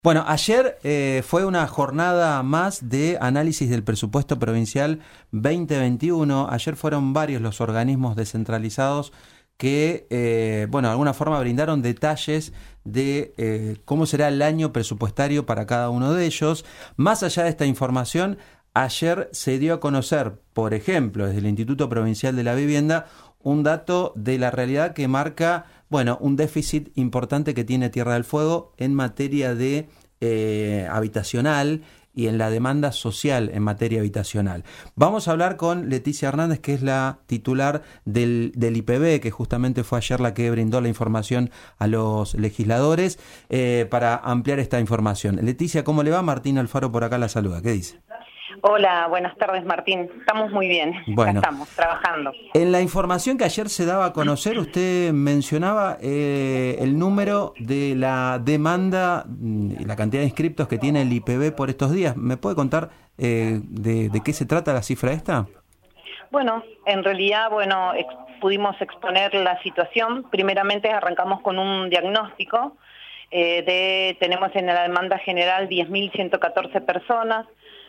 Bueno, ayer fue una jornada más de análisis del presupuesto provincial 2021. Ayer fueron varios los organismos descentralizados que, de alguna forma brindaron detalles de cómo será el año presupuestario para cada uno de ellos. Más allá de esta información, ayer se dio a conocer, por ejemplo, desde el Instituto Provincial de la Vivienda, un dato de la realidad que marca, un déficit importante que tiene Tierra del Fuego en materia de habitacional y en la demanda social en materia habitacional. Vamos a hablar con Leticia Hernández, que es la titular del IPB, que justamente fue ayer la que brindó la información a los legisladores para ampliar esta información. Leticia, ¿cómo le va? Martín Alfaro por acá la saluda. ¿Qué dice? Hola, buenas tardes, Martín. Estamos muy bien, bueno, acá estamos trabajando. En la información que ayer se daba a conocer, usted mencionaba el número de la demanda y la cantidad de inscriptos que tiene el IPB por estos días. ¿Me puede contar de qué se trata la cifra esta? Bueno, en realidad, pudimos exponer la situación. Primeramente arrancamos con un diagnóstico tenemos en la demanda general 10.114 personas,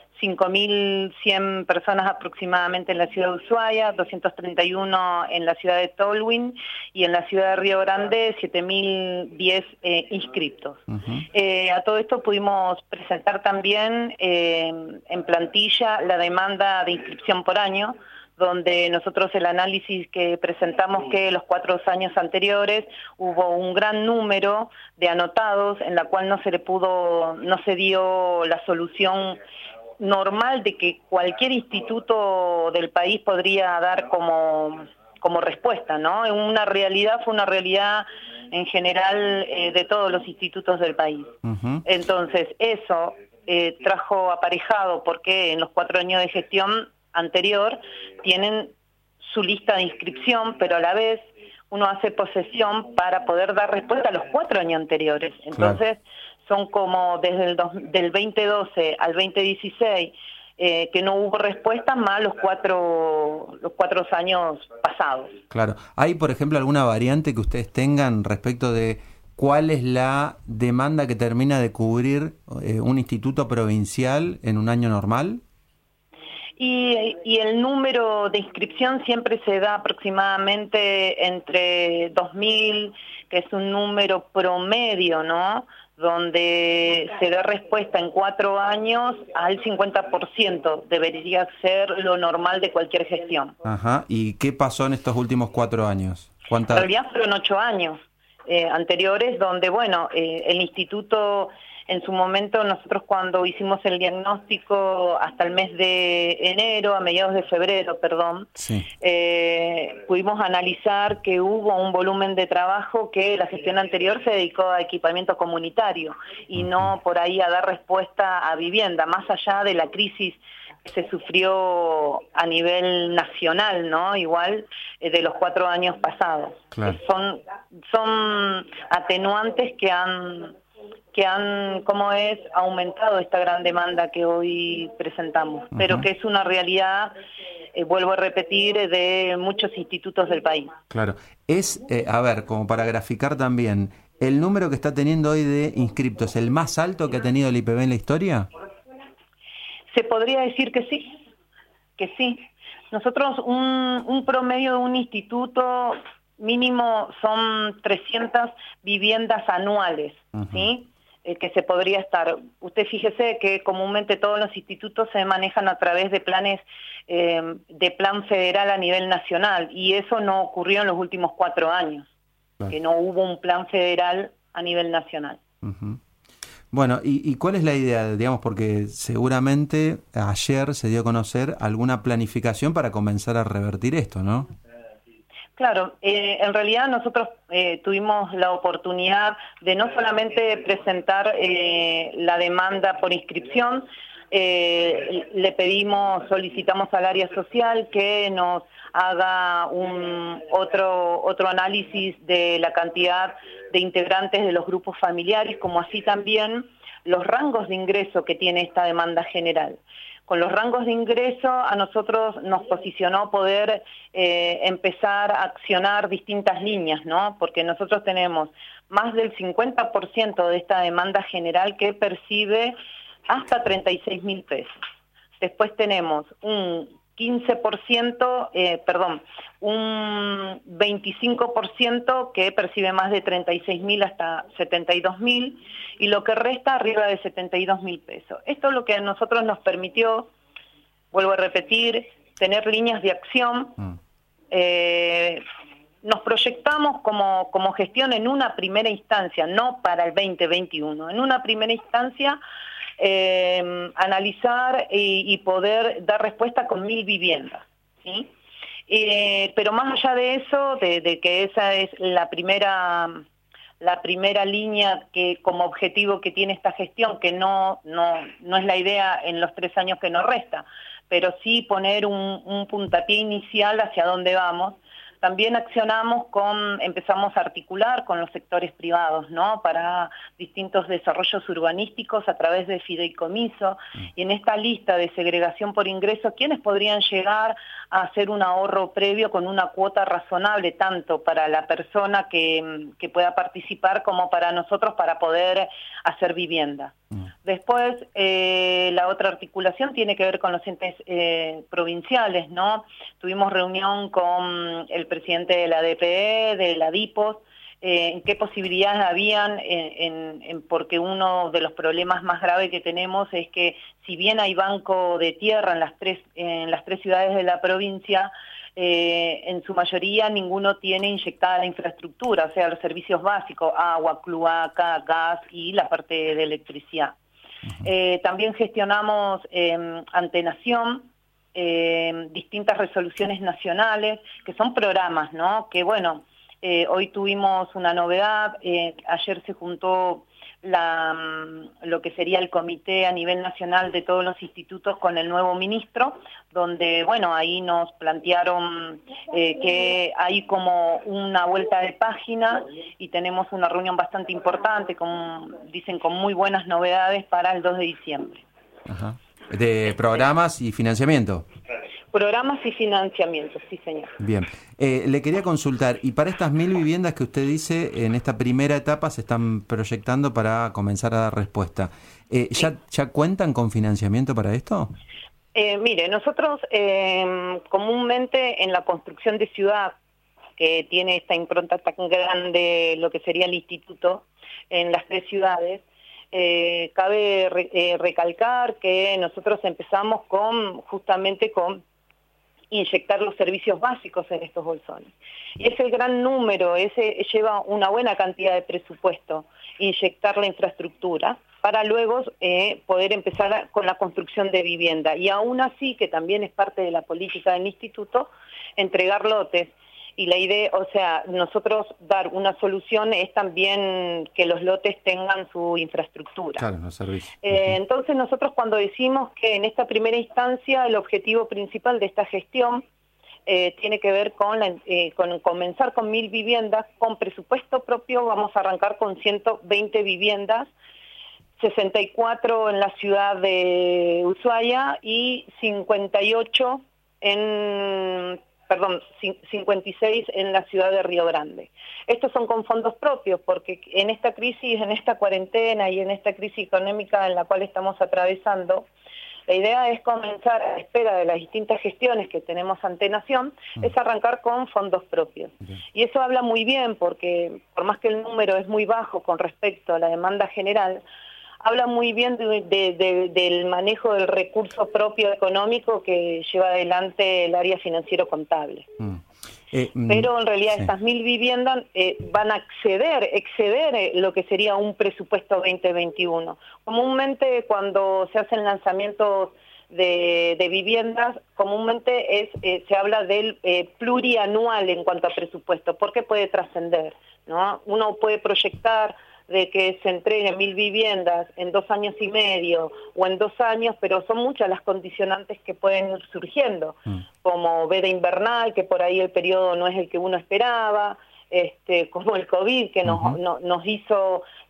5.100 personas aproximadamente en la ciudad de Ushuaia, 231 en la ciudad de Tolwyn y en la ciudad de Río Grande 7.010 inscriptos. A todo esto pudimos presentar también en plantilla la demanda de inscripción por año, donde nosotros el análisis que presentamos que los 4 años anteriores hubo un gran número de anotados en la cual no se dio la solución normal de que cualquier instituto del país podría dar como respuesta, ¿no? Fue una realidad en general de todos los institutos del país. Entonces, eso trajo aparejado porque en los 4 años de gestión anterior tienen su lista de inscripción, pero a la vez uno hace posesión para poder dar respuesta a los 4 años anteriores. Entonces, son como desde del 2012 al 2016 que no hubo respuesta, más los cuatro años pasados. Claro. ¿Hay, por ejemplo, alguna variante que ustedes tengan respecto de cuál es la demanda que termina de cubrir un instituto provincial en un año normal? Y el número de inscripción siempre se da aproximadamente entre 2.000, que es un número promedio, ¿no?, donde se da respuesta en 4 años al 50%, debería ser lo normal de cualquier gestión. Ajá. ¿Y qué pasó en estos últimos 4 años? En realidad fueron 8 años anteriores, donde, el instituto, en su momento, nosotros cuando hicimos el diagnóstico hasta el mes de enero, a mediados de febrero, sí, pudimos analizar que hubo un volumen de trabajo que la gestión anterior se dedicó a equipamiento comunitario y no por ahí a dar respuesta a vivienda, más allá de la crisis que se sufrió a nivel nacional, ¿no? Igual de los 4 años pasados. Claro. Son atenuantes que han aumentado esta gran demanda que hoy presentamos, pero que es una realidad, vuelvo a repetir, de muchos institutos del país. Claro. Es, como para graficar también, ¿el número que está teniendo hoy de inscriptos el más alto que ha tenido el IPB en la historia? Se podría decir que sí. Nosotros, un promedio de un instituto mínimo son 300 viviendas anuales, ¿sí?, que se podría estar. Usted fíjese que comúnmente todos los institutos se manejan a través de planes de plan federal a nivel nacional, y eso no ocurrió en los últimos 4 años, que no hubo un plan federal a nivel nacional. Bueno, ¿y cuál es la idea? Digamos, porque seguramente ayer se dio a conocer alguna planificación para comenzar a revertir esto, ¿no? Claro, en realidad nosotros tuvimos la oportunidad de no solamente presentar la demanda por inscripción, solicitamos al área social que nos haga otro análisis de la cantidad de integrantes de los grupos familiares, como así también los rangos de ingreso que tiene esta demanda general. Con los rangos de ingreso a nosotros nos posicionó poder empezar a accionar distintas líneas, ¿no? Porque nosotros tenemos más del 50% de esta demanda general que percibe hasta 36.000 pesos. Después tenemos un 15%, un 25% que percibe más de 36.000 hasta 72.000 y lo que resta arriba de 72.000 pesos. Esto es lo que a nosotros nos permitió, vuelvo a repetir, tener líneas de acción. Nos proyectamos como gestión en una primera instancia, no para el 2021, en una primera instancia analizar y poder dar respuesta con 1.000 viviendas, ¿sí? Pero más allá de eso, de que esa es la primera línea que como objetivo que tiene esta gestión, que no es la idea en los 3 años que nos resta, pero sí poner un puntapié inicial hacia dónde vamos. También empezamos a articular con los sectores privados, ¿no? Para distintos desarrollos urbanísticos a través de fideicomiso. Y en esta lista de segregación por ingreso, ¿quiénes podrían llegar a hacer un ahorro previo con una cuota razonable, tanto para la persona que pueda participar como para nosotros para poder hacer vivienda? Después, la otra articulación tiene que ver con los entes provinciales, ¿no? Tuvimos reunión con el presidente de la DPE, de la DIPOS, en qué posibilidades habían, porque uno de los problemas más graves que tenemos es que si bien hay banco de tierra en las tres ciudades de la provincia, en su mayoría ninguno tiene inyectada la infraestructura, o sea, los servicios básicos, agua, cloaca, gas y la parte de electricidad. También gestionamos ante Nación distintas resoluciones nacionales, que son programas, ¿no? Que bueno, hoy tuvimos una novedad, ayer se juntó lo que sería el comité a nivel nacional de todos los institutos con el nuevo ministro, donde, bueno, ahí nos plantearon que hay como una vuelta de página y tenemos una reunión bastante importante, dicen con muy buenas novedades para el 2 de diciembre. Ajá. ¿De programas y financiamiento? Programas y financiamientos, sí, señor. Bien. Le quería consultar, y para estas 1.000 viviendas que usted dice, en esta primera etapa se están proyectando para comenzar a dar respuesta, ¿ya cuentan con financiamiento para esto? Mire, nosotros comúnmente en la construcción de ciudad, que tiene esta impronta tan grande, lo que sería el instituto, en las 3 ciudades, cabe recalcar que nosotros empezamos justamente con inyectar los servicios básicos en estos bolsones. Y ese gran número, ese lleva una buena cantidad de presupuesto, inyectar la infraestructura, para luego poder empezar con la construcción de vivienda. Y aún así, que también es parte de la política del instituto, entregar lotes. Y la idea, o sea, nosotros dar una solución es también que los lotes tengan su infraestructura. Claro, los servicios. Entonces nosotros cuando decimos que en esta primera instancia el objetivo principal de esta gestión tiene que ver con comenzar con 1.000 viviendas, con presupuesto propio vamos a arrancar con 120 viviendas, 64 en la ciudad de Ushuaia y 56 en la ciudad de Río Grande. Estos son con fondos propios, porque en esta crisis, en esta cuarentena y en esta crisis económica en la cual estamos atravesando, la idea es comenzar, a la espera de las distintas gestiones que tenemos ante Nación, es arrancar con fondos propios. Y eso habla muy bien, porque por más que el número es muy bajo con respecto a la demanda general, habla muy bien del manejo del recurso propio económico que lleva adelante el área financiero-contable. Pero en realidad estas 1.000 viviendas van a exceder lo que sería un presupuesto 2021. Comúnmente cuando se hacen lanzamientos de viviendas, comúnmente se habla del plurianual en cuanto a presupuesto, porque puede trascender, ¿no? Uno puede proyectar de que se entreguen 1.000 viviendas en 2 años y medio o en 2 años, pero son muchas las condicionantes que pueden ir surgiendo, como veda invernal, que por ahí el periodo no es el que uno esperaba, como el COVID, que nos hizo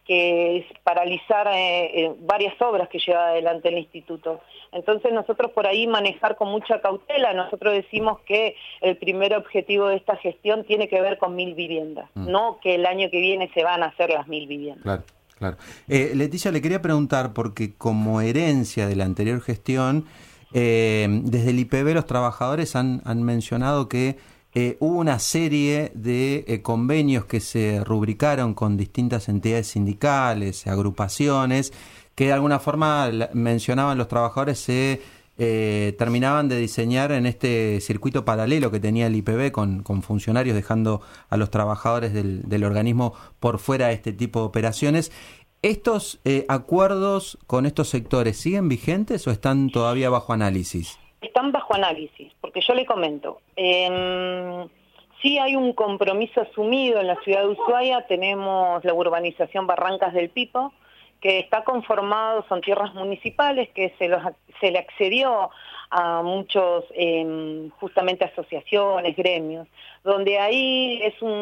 que es paralizar varias obras que lleva adelante el instituto. Entonces nosotros por ahí manejar con mucha cautela. Nosotros decimos que el primer objetivo de esta gestión tiene que ver con 1000 viviendas, no que el año que viene se van a hacer las 1000 viviendas. Claro, claro. Leticia, le quería preguntar, porque como herencia de la anterior gestión, desde el IPB los trabajadores han mencionado que hubo una serie de convenios que se rubricaron con distintas entidades sindicales, agrupaciones, que de alguna forma, mencionaban los trabajadores, se terminaban de diseñar en este circuito paralelo que tenía el IPB con funcionarios, dejando a los trabajadores del organismo por fuera de este tipo de operaciones. ¿Estos acuerdos con estos sectores siguen vigentes o están todavía bajo análisis? Están bajo análisis, porque yo le comento, sí hay un compromiso asumido en la ciudad de Ushuaia. Tenemos la urbanización Barrancas del Pipo, que está conformado, son tierras municipales, que se le accedió a muchos, justamente asociaciones, gremios, donde ahí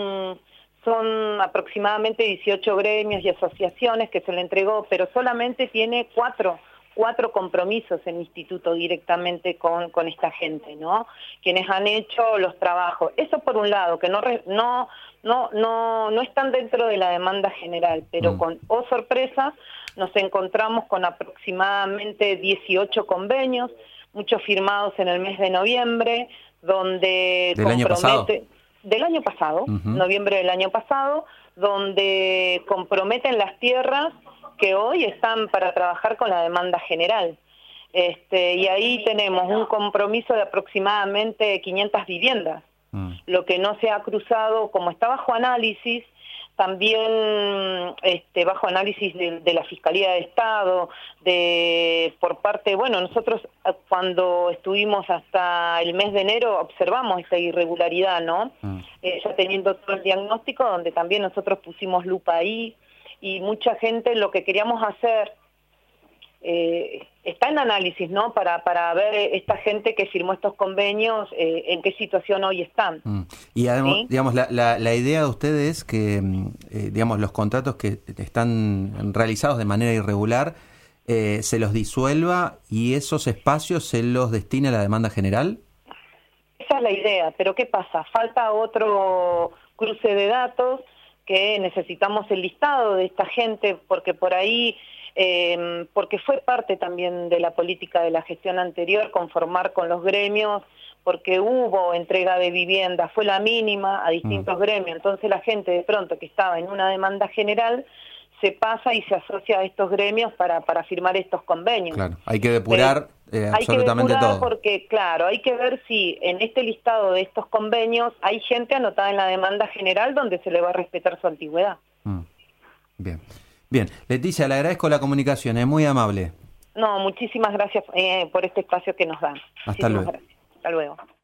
son aproximadamente 18 gremios y asociaciones que se le entregó, pero solamente tiene cuatro compromisos el instituto directamente con esta gente, ¿no? Quienes han hecho los trabajos. Eso por un lado, que no están dentro de la demanda general, pero sorpresa, nos encontramos con aproximadamente 18 convenios, muchos firmados en el mes de noviembre, donde del año pasado, noviembre del año pasado, donde comprometen las tierras que hoy están para trabajar con la demanda general. Y ahí tenemos un compromiso de aproximadamente 500 viviendas. Lo que no se ha cruzado, como está bajo análisis, también bajo análisis de la Fiscalía de Estado, por parte, nosotros cuando estuvimos hasta el mes de enero observamos esta irregularidad, ¿no? Ya teniendo todo el diagnóstico, donde también nosotros pusimos lupa ahí, y mucha gente lo que queríamos hacer está en análisis, ¿no? Para ver esta gente que firmó estos convenios, en qué situación hoy están. Y además, ¿sí? digamos, la idea de ustedes es que, digamos, los contratos que están realizados de manera irregular se los disuelva y esos espacios se los destine a la demanda general. Esa es la idea, pero ¿qué pasa? Falta otro cruce de datos, que necesitamos el listado de esta gente, porque por ahí, porque fue parte también de la política de la gestión anterior, conformar con los gremios, porque hubo entrega de vivienda, fue la mínima a distintos gremios, entonces la gente de pronto que estaba en una demanda general, se pasa y se asocia a estos gremios para firmar estos convenios. Claro, hay que depurar absolutamente todo. Porque, claro, hay que ver si en este listado de estos convenios hay gente anotada en la demanda general donde se le va a respetar su antigüedad. Bien. Bien, Leticia, le agradezco la comunicación, es muy amable. No, muchísimas gracias por este espacio que nos dan. Hasta luego. Gracias. Hasta luego.